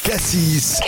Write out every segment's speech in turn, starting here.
Cassis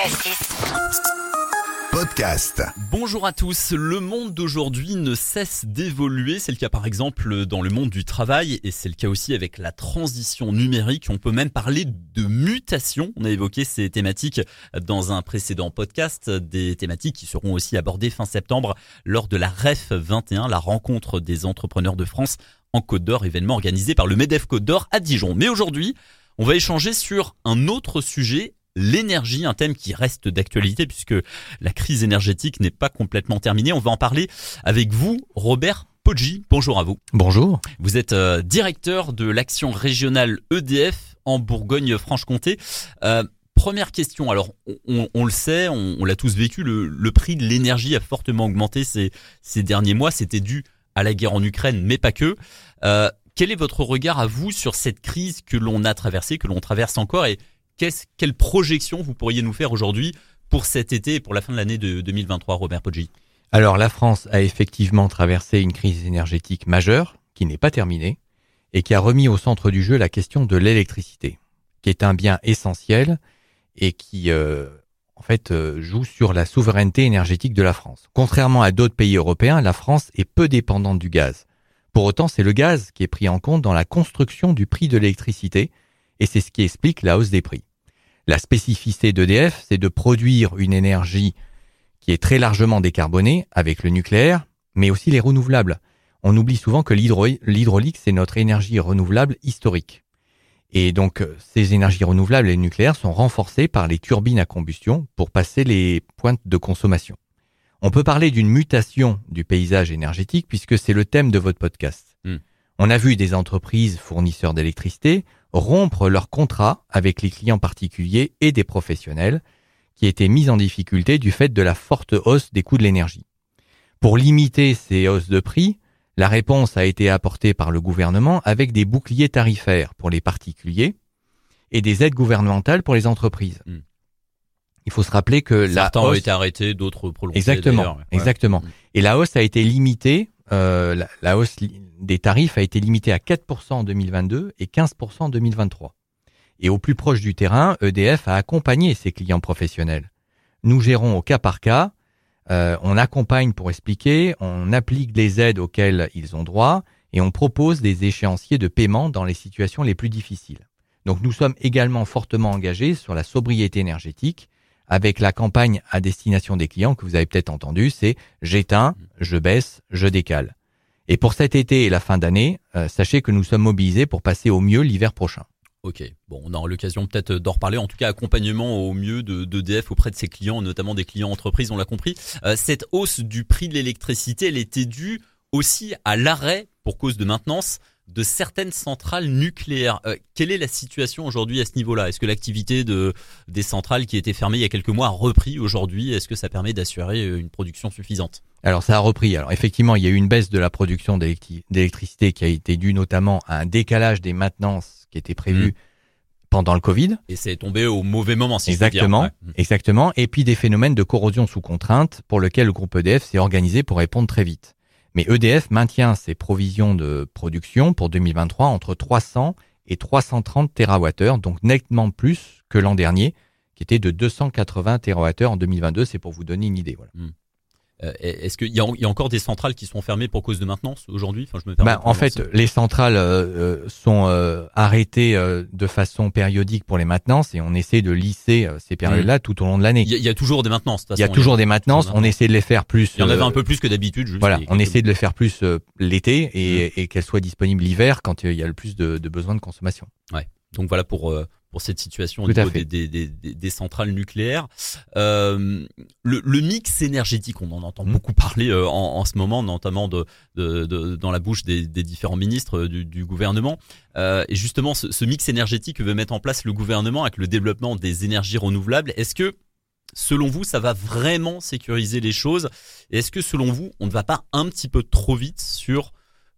Podcast. Bonjour à tous, le monde d'aujourd'hui ne cesse d'évoluer, c'est le cas par exemple dans le monde du travail et c'est le cas aussi avec la transition numérique, on peut même parler de mutation, on a évoqué ces thématiques dans un précédent podcast, des thématiques qui seront aussi abordées fin septembre lors de la REF 21, la rencontre des entrepreneurs de France en Côte d'Or, événement organisé par le MEDEF Côte d'Or à Dijon. Mais aujourd'hui, on va échanger sur un autre sujet, l'énergie, un thème qui reste d'actualité puisque la crise énergétique n'est pas complètement terminée. On va en parler avec vous, Robert Poggi. Bonjour à vous. Bonjour. Vous êtes directeur de l'action régionale EDF en Bourgogne-Franche-Comté. Première question, alors on le sait, on l'a tous vécu, le prix de l'énergie a fortement augmenté ces derniers mois. C'était dû à la guerre en Ukraine, mais pas que. Quel est votre regard à vous sur cette crise que l'on a traversée, que l'on traverse encore et quelle projection vous pourriez nous faire aujourd'hui pour cet été et pour la fin de l'année de 2023, Robert Poggi? Alors, la France a effectivement traversé une crise énergétique majeure, qui n'est pas terminée, et qui a remis au centre du jeu la question de l'électricité, qui est un bien essentiel et qui, joue sur la souveraineté énergétique de la France. Contrairement à d'autres pays européens, la France est peu dépendante du gaz. Pour autant, c'est le gaz qui est pris en compte dans la construction du prix de l'électricité, et c'est ce qui explique la hausse des prix. La spécificité d'EDF, c'est de produire une énergie qui est très largement décarbonée avec le nucléaire, mais aussi les renouvelables. On oublie souvent que l'hydraulique, c'est notre énergie renouvelable historique. Et donc, ces énergies renouvelables et le nucléaire sont renforcées par les turbines à combustion pour passer les pointes de consommation. On peut parler d'une mutation du paysage énergétique puisque c'est le thème de votre podcast. On a vu des entreprises fournisseurs d'électricité rompre leurs contrats avec les clients particuliers et des professionnels qui étaient mis en difficulté du fait de la forte hausse des coûts de l'énergie. Pour limiter ces hausses de prix, la réponse a été apportée par le gouvernement avec des boucliers tarifaires pour les particuliers et des aides gouvernementales pour les entreprises. Il faut se rappeler que certains ont été arrêtés, d'autres prolongés. Exactement. Et la hausse a été limitée. La hausse des tarifs a été limitée à 4% en 2022 et 15% en 2023. Et au plus proche du terrain, EDF a accompagné ses clients professionnels. Nous gérons au cas par cas, on accompagne pour expliquer, on applique les aides auxquelles ils ont droit et on propose des échéanciers de paiement dans les situations les plus difficiles. Donc nous sommes également fortement engagés sur la sobriété énergétique avec la campagne à destination des clients que vous avez peut-être entendu, c'est « j'éteins, je baisse, je décale ». Et pour cet été et la fin d'année, sachez que nous sommes mobilisés pour passer au mieux l'hiver prochain. Ok, bon, on aura l'occasion peut-être d'en reparler. En tout cas, accompagnement au mieux d'EDF auprès de ses clients, notamment des clients entreprises, on l'a compris. Cette hausse du prix de l'électricité, elle était due aussi à l'arrêt, pour cause de maintenance, de certaines centrales nucléaires. Quelle est la situation aujourd'hui à ce niveau-là? Est-ce que l'activité des centrales qui étaient fermées il y a quelques mois a repris aujourd'hui? Est-ce que ça permet d'assurer une production suffisante? Alors ça a repris. Alors effectivement, il y a eu une baisse de la production d'électricité qui a été due notamment à un décalage des maintenances qui étaient prévues pendant le Covid. Et c'est tombé au mauvais moment, si exactement, je peux dire. Exactement. Et puis des phénomènes de corrosion sous contrainte pour lesquels le groupe EDF s'est organisé pour répondre très vite. Mais EDF maintient ses provisions de production pour 2023 entre 300 et 330 TWh, donc nettement plus que l'an dernier, qui était de 280 TWh en 2022. C'est pour vous donner une idée. Voilà. Est-ce qu'il y a encore des centrales qui sont fermées pour cause de maintenance aujourd'hui? En fait, les centrales sont arrêtées de façon périodique pour les maintenances et on essaie de lisser ces périodes-là tout au long de l'année. Il y a toujours des maintenances. Il y a toujours des maintenances. On essaie de les faire plus. Il y en avait un peu plus que d'habitude. On essaie de les faire plus l'été et qu'elles soient disponibles l'hiver quand il y a le plus de besoins de consommation. Ouais. Donc voilà pour cette situation au niveau des centrales nucléaires. Le mix énergétique, on en entend beaucoup parler en ce moment, notamment dans la bouche des différents ministres du gouvernement. Et justement, ce mix énergétique que veut mettre en place le gouvernement avec le développement des énergies renouvelables, est-ce que, selon vous, ça va vraiment sécuriser les choses? Et est-ce que, selon vous, on ne va pas un petit peu trop vite sur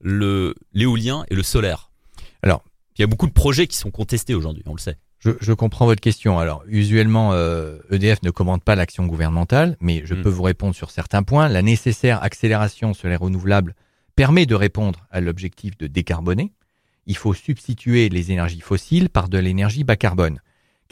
l'éolien et le solaire? Alors, il y a beaucoup de projets qui sont contestés aujourd'hui, on le sait. Je comprends votre question. Alors, usuellement, EDF ne commande pas l'action gouvernementale, mais je peux vous répondre sur certains points. La nécessaire accélération sur les renouvelables permet de répondre à l'objectif de décarboner. Il faut substituer les énergies fossiles par de l'énergie bas carbone.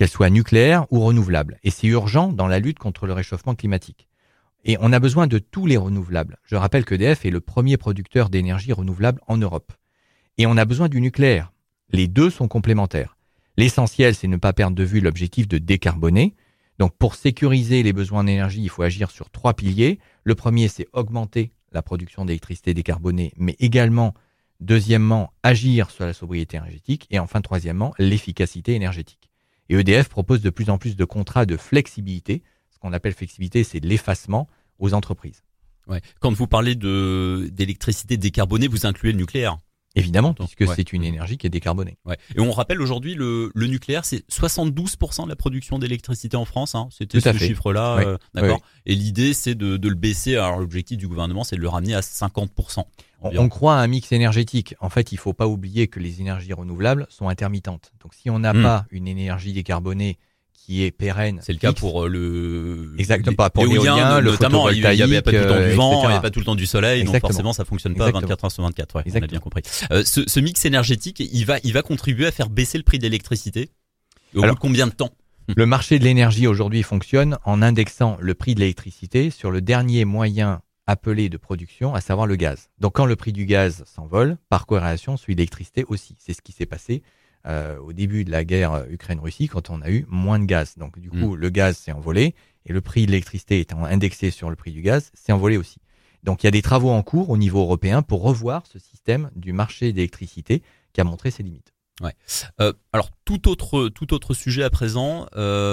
qu'elles soient nucléaires ou renouvelables. Et c'est urgent dans la lutte contre le réchauffement climatique. Et on a besoin de tous les renouvelables. Je rappelle qu'EDF est le premier producteur d'énergie renouvelable en Europe. Et on a besoin du nucléaire. Les deux sont complémentaires. L'essentiel, c'est ne pas perdre de vue l'objectif de décarboner. Donc, pour sécuriser les besoins d'énergie, il faut agir sur 3 piliers. Le premier, c'est augmenter la production d'électricité décarbonée, mais également, deuxièmement, agir sur la sobriété énergétique. Et enfin, troisièmement, l'efficacité énergétique. Et EDF propose de plus en plus de contrats de flexibilité. Ce qu'on appelle flexibilité, c'est de l'effacement aux entreprises. Ouais. Quand vous parlez d'électricité décarbonée, vous incluez le nucléaire. Évidemment, puisque c'est une énergie qui est décarbonée. Ouais. Et on rappelle aujourd'hui, le nucléaire, c'est 72% de la production d'électricité en France. Hein. C'était ce chiffre-là. Oui. D'accord. Oui. Et l'idée, c'est de le baisser. Alors, l'objectif du gouvernement, c'est de le ramener à 50%. On croit à un mix énergétique. En fait, il ne faut pas oublier que les énergies renouvelables sont intermittentes. Donc, si on n'a pas une énergie décarbonée qui est pérenne. C'est le cas pour le. Exactement, pas pour l'éolien, le notamment. Il n'y avait pas tout le temps du vent, il n'y avait pas tout le temps du soleil, Exactement. donc forcément ça fonctionne pas 24 heures sur 24. Ouais, on a bien compris. Ce mix énergétique, il va contribuer à faire baisser le prix de l'électricité. Au bout de combien de temps? Le marché de l'énergie aujourd'hui fonctionne en indexant le prix de l'électricité sur le dernier moyen appelé de production, à savoir le gaz. Donc quand le prix du gaz s'envole, par corrélation, celui de l'électricité aussi. C'est ce qui s'est passé au début de la guerre Ukraine-Russie, quand on a eu moins de gaz. Donc du coup, le gaz s'est envolé et le prix de l'électricité étant indexé sur le prix du gaz, s'est envolé aussi. Donc il y a des travaux en cours au niveau européen pour revoir ce système du marché d'électricité qui a montré ses limites. Ouais. Alors tout autre sujet à présent.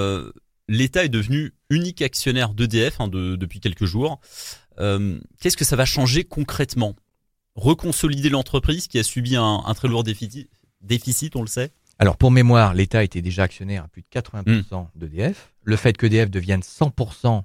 L'État est devenu unique actionnaire d'EDF depuis quelques jours. Qu'est-ce que ça va changer concrètement? Reconsolider l'entreprise qui a subi un très lourd déficit, on le sait. Alors pour mémoire, l'État était déjà actionnaire à plus de 80% d'EDF. Le fait qu'EDF devienne 100%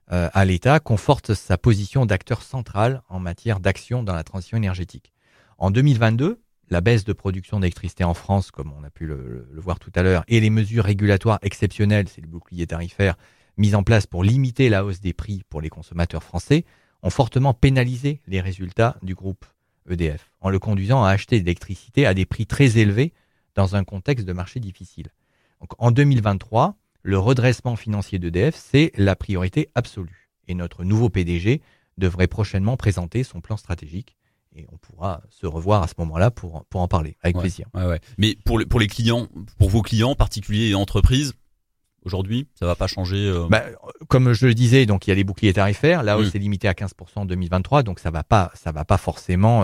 à l'État conforte sa position d'acteur central en matière d'action dans la transition énergétique. En 2022, la baisse de production d'électricité en France, comme on a pu le voir tout à l'heure, et les mesures régulatoires exceptionnelles, c'est le bouclier tarifaire, mises en place pour limiter la hausse des prix pour les consommateurs français, ont fortement pénalisé les résultats du groupe EDF, en le conduisant à acheter de l'électricité à des prix très élevés dans un contexte de marché difficile. Donc, en 2023, le redressement financier d'EDF, c'est la priorité absolue. Et notre nouveau PDG devrait prochainement présenter son plan stratégique. Et on pourra se revoir à ce moment-là pour en parler, avec plaisir. Ouais. Mais pour les clients, pour vos clients, particuliers et entreprises, aujourd'hui, ça va pas changer. Comme je le disais, donc il y a les boucliers tarifaires. La hausse est limitée à 15% en 2023, donc ça va pas forcément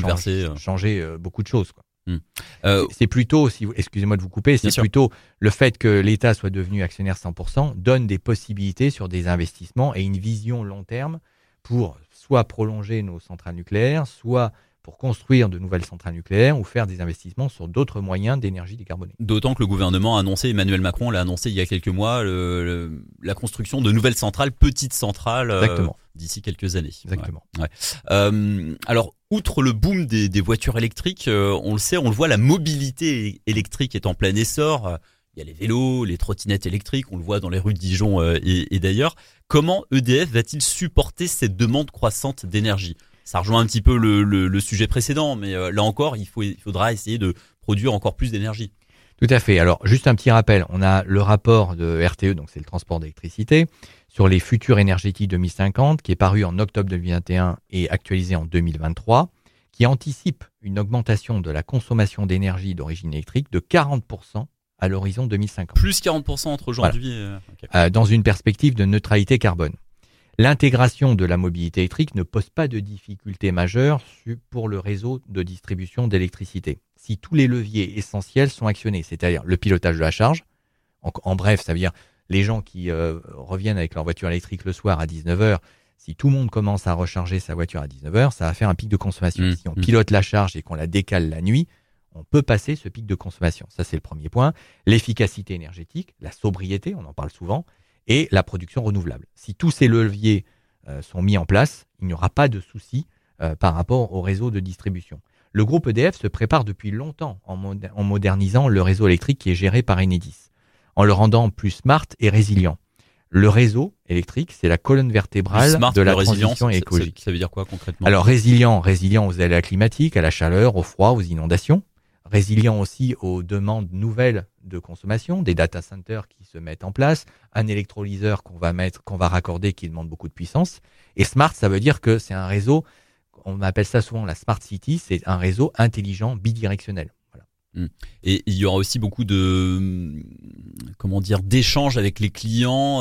changer beaucoup de choses, quoi. C'est plutôt, excusez-moi de vous couper, c'est plutôt le fait que l'État soit devenu actionnaire 100% donne des possibilités sur des investissements et une vision long terme pour soit prolonger nos centrales nucléaires, soit pour construire de nouvelles centrales nucléaires ou faire des investissements sur d'autres moyens d'énergie décarbonée. D'autant que le gouvernement a annoncé, Emmanuel Macron l'a annoncé il y a quelques mois, la construction de nouvelles centrales, petites centrales, d'ici quelques années. Exactement. Ouais. Alors, outre le boom des voitures électriques, on le sait, on le voit, la mobilité électrique est en plein essor. Il y a les vélos, les trottinettes électriques, on le voit dans les rues de Dijon et d'ailleurs. Comment EDF va-t-il supporter cette demande croissante d'énergie? Ça rejoint un petit peu le sujet précédent, mais là encore, il faudra essayer de produire encore plus d'énergie. Tout à fait. Alors, juste un petit rappel. On a le rapport de RTE, donc c'est le transport d'électricité, sur les futurs énergétiques 2050, qui est paru en octobre 2021 et actualisé en 2023, qui anticipe une augmentation de la consommation d'énergie d'origine électrique de 40% à l'horizon 2050. Plus 40% entre aujourd'hui et... dans une perspective de neutralité carbone. L'intégration de la mobilité électrique ne pose pas de difficultés majeures pour le réseau de distribution d'électricité. Si tous les leviers essentiels sont actionnés, c'est-à-dire le pilotage de la charge, en bref, ça veut dire les gens qui reviennent avec leur voiture électrique le soir à 19h, si tout le monde commence à recharger sa voiture à 19h, ça va faire un pic de consommation. Si on pilote la charge et qu'on la décale la nuit, on peut passer ce pic de consommation. Ça, c'est le premier point. L'efficacité énergétique, la sobriété, on en parle souvent, et la production renouvelable. Si tous ces leviers sont mis en place, il n'y aura pas de souci par rapport au réseau de distribution. Le groupe EDF se prépare depuis longtemps en modernisant le réseau électrique qui est géré par Enedis, en le rendant plus smart et résilient. Le réseau électrique, c'est la colonne vertébrale de la transition écologique. Ça veut dire quoi concrètement? Alors résilient aux aléas climatiques, à la chaleur, au froid, aux inondations. résilient aussi aux demandes nouvelles de consommation, des data centers qui se mettent en place, un électrolyseur qu'on va raccorder qui demande beaucoup de puissance. Et smart, ça veut dire que c'est un réseau, on appelle ça souvent la smart city, c'est un réseau intelligent bidirectionnel. Voilà. Et il y aura aussi beaucoup d'échanges avec les clients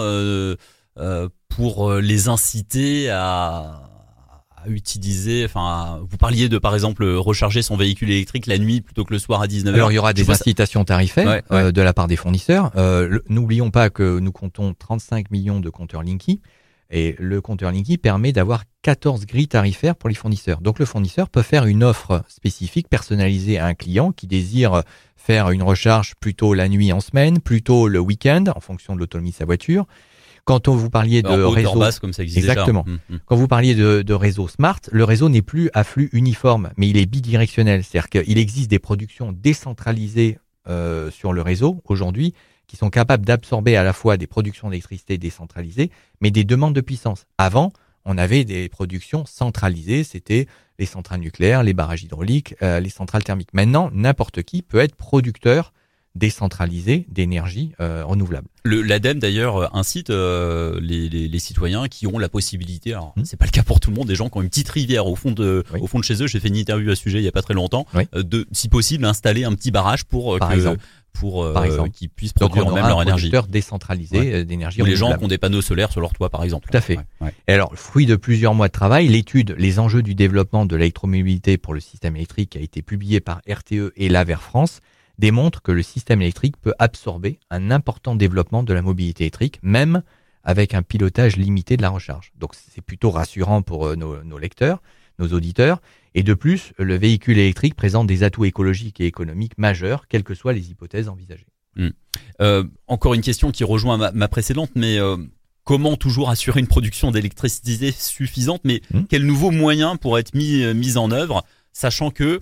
pour les inciter à utiliser, vous parliez de, par exemple, recharger son véhicule électrique la nuit plutôt que le soir à 19h. Alors, il y aura des incitations tarifaires de la part des fournisseurs. N'oublions pas que nous comptons 35 millions de compteurs Linky. Et le compteur Linky permet d'avoir 14 grilles tarifaires pour les fournisseurs. Donc, le fournisseur peut faire une offre spécifique personnalisée à un client qui désire faire une recharge plutôt la nuit en semaine, plutôt le week-end, en fonction de l'autonomie de sa voiture. Quand vous parliez de réseau basse, comme ça existe exactement. Déjà. Quand vous parliez de réseau smart, le réseau n'est plus à flux uniforme, mais il est bidirectionnel. C'est-à-dire qu'il existe des productions décentralisées sur le réseau aujourd'hui qui sont capables d'absorber à la fois des productions d'électricité décentralisées, mais des demandes de puissance. Avant, on avait des productions centralisées, c'était les centrales nucléaires, les barrages hydrauliques, les centrales thermiques. Maintenant, n'importe qui peut être producteur décentralisé d'énergie renouvelable. L'ADEME d'ailleurs incite les citoyens qui ont la possibilité, alors c'est pas le cas pour tout le monde, des gens qui ont une petite rivière au fond de chez eux, j'ai fait une interview à ce sujet il y a pas très longtemps, de si possible installer un petit barrage pour qu'ils puissent produire même leur énergie. Producteur décentralisé d'énergie ou renouvelable. les gens qui ont des panneaux solaires sur leur toit par exemple. Tout à fait. Et alors, fruit de plusieurs mois de travail, l'étude Les enjeux du développement de l'électromobilité pour le système électrique qui a été publiée par RTE et l'Aver France démontre que le système électrique peut absorber un important développement de la mobilité électrique, même avec un pilotage limité de la recharge. Donc c'est plutôt rassurant pour nos lecteurs, nos auditeurs. Et de plus, le véhicule électrique présente des atouts écologiques et économiques majeurs, quelles que soient les hypothèses envisagées. Encore une question qui rejoint ma précédente, mais comment toujours assurer une production d'électricité suffisante, mais quels nouveaux moyens pourraient être mis en œuvre, sachant que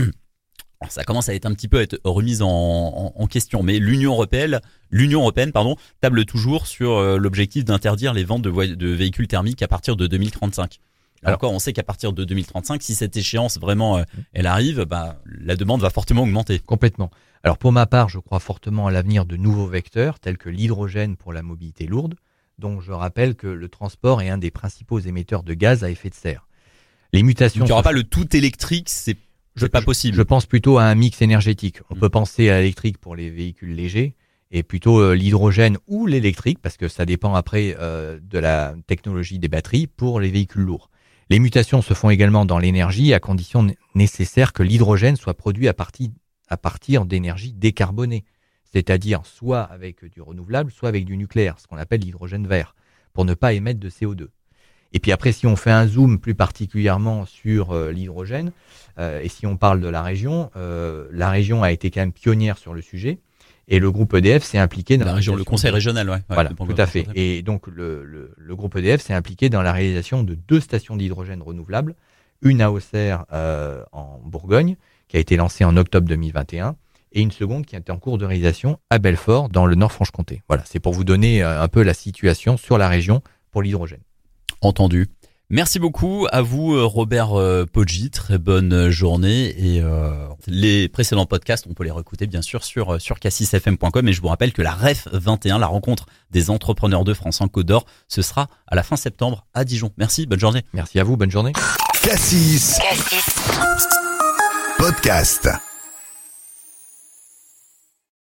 ça commence à être un petit peu remise en question, mais l'Union européenne, table toujours sur l'objectif d'interdire les ventes de véhicules thermiques à partir de 2035. Alors encore, on sait qu'à partir de 2035, si cette échéance vraiment elle arrive, la demande va fortement augmenter. Complètement. Alors pour ma part, je crois fortement à l'avenir de nouveaux vecteurs tels que l'hydrogène pour la mobilité lourde, dont je rappelle que le transport est un des principaux émetteurs de gaz à effet de serre. Les mutations. Donc, il n'y aura pas le tout électrique, c'est pas possible. Je pense plutôt à un mix énergétique. On peut penser à l'électrique pour les véhicules légers et plutôt l'hydrogène ou l'électrique, parce que ça dépend après de la technologie des batteries pour les véhicules lourds. Les mutations se font également dans l'énergie à condition nécessaire que l'hydrogène soit produit à partir d'énergie décarbonée, c'est-à-dire soit avec du renouvelable, soit avec du nucléaire, ce qu'on appelle l'hydrogène vert, pour ne pas émettre de CO2. Et puis après, si on fait un zoom plus particulièrement sur l'hydrogène, et si on parle de la région a été quand même pionnière sur le sujet, et le groupe EDF s'est impliqué dans le conseil régional, voilà, tout à fait. Et donc le groupe EDF s'est impliqué dans la réalisation de 2 stations d'hydrogène renouvelables, une à Auxerre en Bourgogne, qui a été lancée en octobre 2021, et une seconde qui est en cours de réalisation à Belfort, dans le Nord-Franche-Comté. Voilà, c'est pour vous donner un peu la situation sur la région pour l'hydrogène. Entendu. Merci beaucoup à vous Robert Poggi, très bonne journée et les précédents podcasts on peut les réécouter bien sûr sur cassisfm.com et je vous rappelle que la REF 21, la rencontre des entrepreneurs de France en Côte d'Or, ce sera à la fin septembre à Dijon. Merci, bonne journée. Merci à vous, bonne journée. Cassis Podcast.